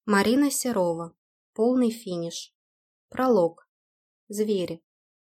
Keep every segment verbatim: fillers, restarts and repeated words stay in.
Марина Серова. Полный финиш. Пролог. Звери.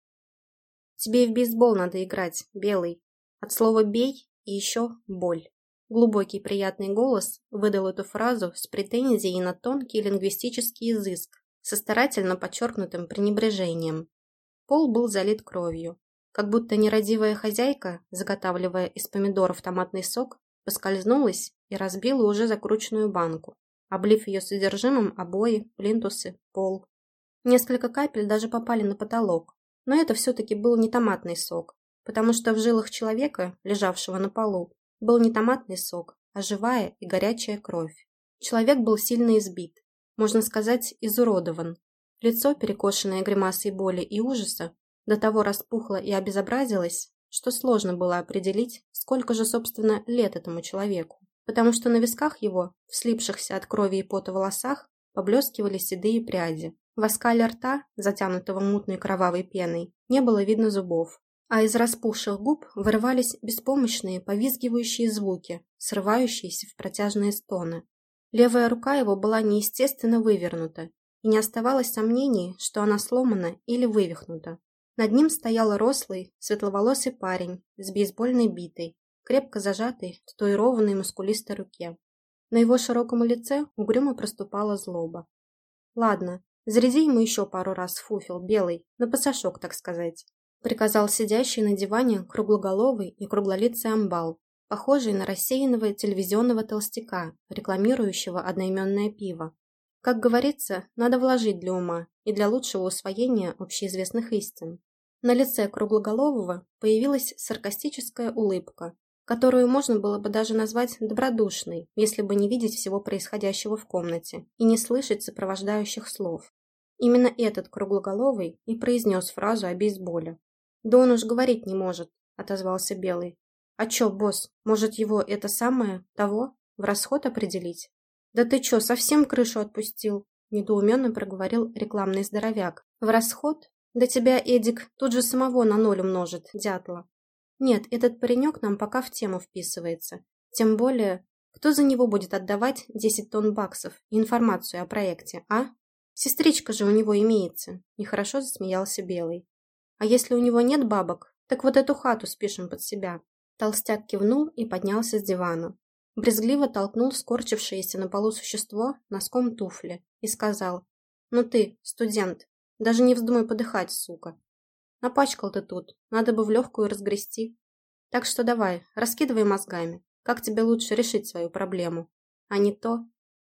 Тебе и в бейсбол надо играть, Белый. От слова «бей» и еще «боль». Глубокий приятный голос выдал эту фразу с претензией на тонкий лингвистический изыск, со старательно подчеркнутым пренебрежением. Пол был залит кровью, как будто нерадивая хозяйка, заготавливая из помидоров томатный сок, поскользнулась и разбила уже закрученную банку, облив ее содержимым обои, плинтусы, пол. Несколько капель даже попали на потолок, но это все-таки был не томатный сок, потому что в жилах человека, лежавшего на полу, был не томатный сок, а живая и горячая кровь. Человек был сильно избит, можно сказать, изуродован. Лицо, перекошенное гримасой боли и ужаса, до того распухло и обезобразилось, что сложно было определить, сколько же, собственно, лет этому человеку, потому что на висках его, в слипшихся от крови и пота волосах, поблескивали седые пряди. В оскале рта, затянутого мутной кровавой пеной, не было видно зубов, а из распухших губ вырывались беспомощные, повизгивающие звуки, срывающиеся в протяжные стоны. Левая рука его была неестественно вывернута, и не оставалось сомнений, что она сломана или вывихнута. Над ним стоял рослый, светловолосый парень с бейсбольной битой, крепко зажатой в татуированной мускулистой руке. На его широком лице угрюмо проступала злоба. «Ладно, заряди ему еще пару раз фуфел, Белый, на пасашок, так сказать», приказал сидящий на диване круглоголовый и круглолицый амбал, похожий на рассеянного телевизионного толстяка, рекламирующего одноименное пиво. Как говорится, надо вложить для ума и для лучшего усвоения общеизвестных истин. На лице круглоголового появилась саркастическая улыбка, которую можно было бы даже назвать добродушной, если бы не видеть всего происходящего в комнате и не слышать сопровождающих слов. Именно этот круглоголовый и произнес фразу о бейсболе. «Да он уж говорить не может», — отозвался Белый. «А чё, босс, может его это самое, того, в расход определить?» «Да ты чё, совсем крышу отпустил?» – недоуменно проговорил рекламный здоровяк. «В расход? Да тебя, Эдик, тут же самого на ноль умножит, дятла. Нет, этот паренек нам пока в тему вписывается. Тем более, кто за него будет отдавать десять тонн баксов и информацию о проекте, а? Сестричка же у него имеется», – нехорошо засмеялся Белый. «А если у него нет бабок, так вот эту хату спишем под себя». Толстяк кивнул и поднялся с дивана. Брезгливо толкнул скорчившееся на полу существо носком туфли и сказал: «Ну ты, студент, даже не вздумай подыхать, сука. Напачкал ты тут, надо бы в легкую разгрести. Так что давай, раскидывай мозгами, как тебе лучше решить свою проблему. А не то.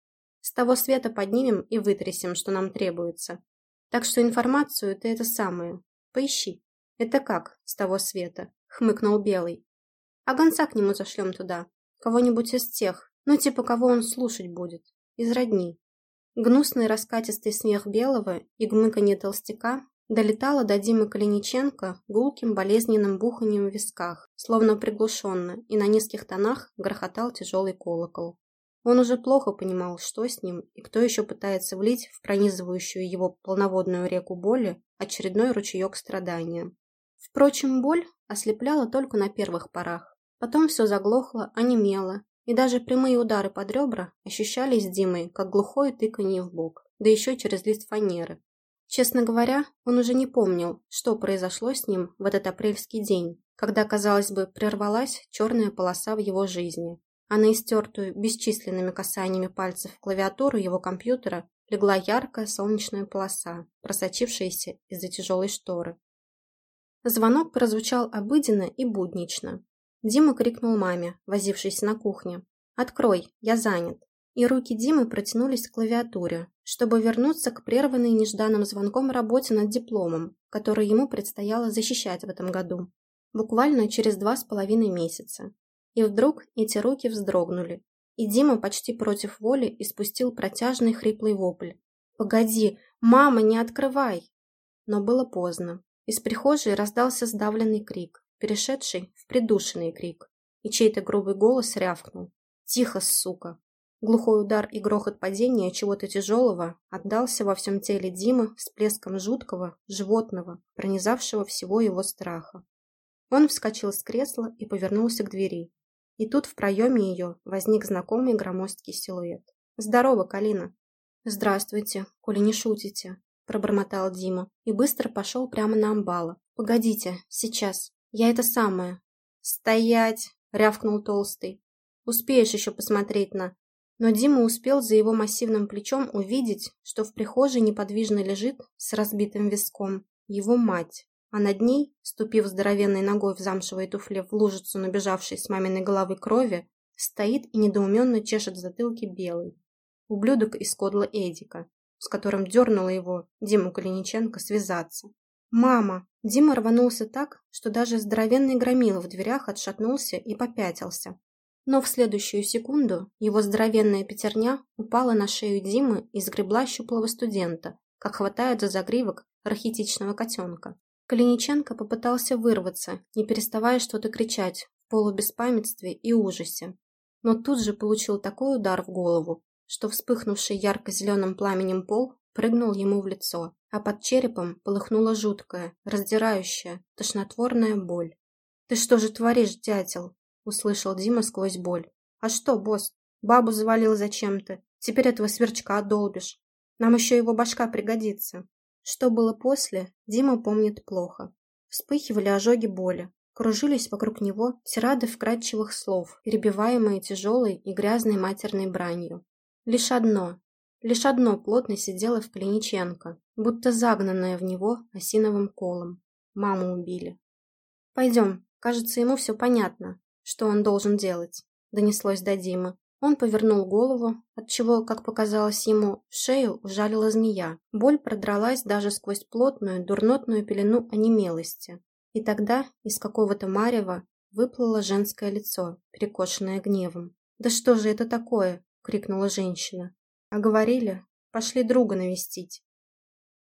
С того света поднимем и вытрясем, что нам требуется. Так что информацию ты это самое, поищи». «Это как, с того света?» — хмыкнул Белый. «А гонца к нему зашлем туда. Кого-нибудь из тех, ну типа кого он слушать будет, из родни». Гнусный раскатистый смех Белого и гмыканье толстяка долетало до Димы Калиниченко гулким болезненным буханием в висках, словно приглушенно, и на низких тонах грохотал тяжелый колокол. Он уже плохо понимал, что с ним и кто еще пытается влить в пронизывающую его полноводную реку боли очередной ручеек страдания. Впрочем, боль ослепляла только на первых порах. Потом все заглохло, онемело, и даже прямые удары под ребра ощущались Димой, как глухое тыканье в бок, да еще через лист фанеры. Честно говоря, он уже не помнил, что произошло с ним в этот апрельский день, когда, казалось бы, прервалась черная полоса в его жизни, а на истертую бесчисленными касаниями пальцев клавиатуру его компьютера легла яркая солнечная полоса, просочившаяся из-за тяжелой шторы. Звонок прозвучал обыденно и буднично. Дима крикнул маме, возившейся на кухне: «Открой, я занят». И руки Димы протянулись к клавиатуре, чтобы вернуться к прерванной нежданным звонком работе над дипломом, который ему предстояло защищать в этом году, буквально через два с половиной месяца. И вдруг эти руки вздрогнули, и Дима почти против воли испустил протяжный хриплый вопль: «Погоди, мама, не открывай!» Но было поздно. Из прихожей раздался сдавленный крик, перешедший в придушенный крик, и чей-то грубый голос рявкнул: «Тихо, сука!». Глухой удар и грохот падения чего-то тяжелого отдался во всем теле Димы всплеском жуткого, животного, пронизавшего всего его страха. Он вскочил с кресла и повернулся к двери. И тут в проеме ее возник знакомый громоздкий силуэт. «Здорово, Калина!» «Здравствуйте, коли не шутите», – пробормотал Дима и быстро пошел прямо на амбала. «Погодите, сейчас. Я это самое». «Стоять!» – рявкнул Толстый. «Успеешь еще посмотреть на...» Но Дима успел за его массивным плечом увидеть, что в прихожей неподвижно лежит с разбитым виском его мать, а над ней, ступив здоровенной ногой в замшевой туфле в лужицу набежавшей с маминой головы крови, стоит и недоуменно чешет в затылке Белый. Ублюдок из кодла Эдика, с которым дернула его, Диму Калиниченко, связаться. «Мама!» Дима рванулся так, что даже здоровенный громила в дверях отшатнулся и попятился. Но в следующую секунду его здоровенная пятерня упала на шею Димы и сгребла щуплого студента, как хватает за загривок рахитичного котенка. Калиниченко попытался вырваться, не переставая что-то кричать в полубеспамятстве и ужасе. Но тут же получил такой удар в голову, что вспыхнувший ярко-зеленым пламенем пол прыгнул ему в лицо, а под черепом полыхнула жуткая, раздирающая, тошнотворная боль. «Ты что же творишь, дятел?» — услышал Дима сквозь боль. «А что, босс, бабу завалил зачем-то. Теперь этого сверчка отдолбишь. Нам еще его башка пригодится». Что было после, Дима помнит плохо. Вспыхивали ожоги боли. Кружились вокруг него тирады вкрадчивых слов, перебиваемые тяжелой и грязной матерной бранью. Лишь одно, лишь одно плотно сидело в Калиниченко, будто загнанное в него осиновым колом. Маму убили. «Пойдем, кажется, ему все понятно, что он должен делать», — донеслось до Димы. Он повернул голову, отчего, как показалось ему, в шею ужалила змея. Боль продралась даже сквозь плотную, дурнотную пелену онемелости. И тогда из какого-то марева выплыло женское лицо, перекошенное гневом. «Да что же это такое?» — крикнула женщина. «А говорили, пошли друга навестить».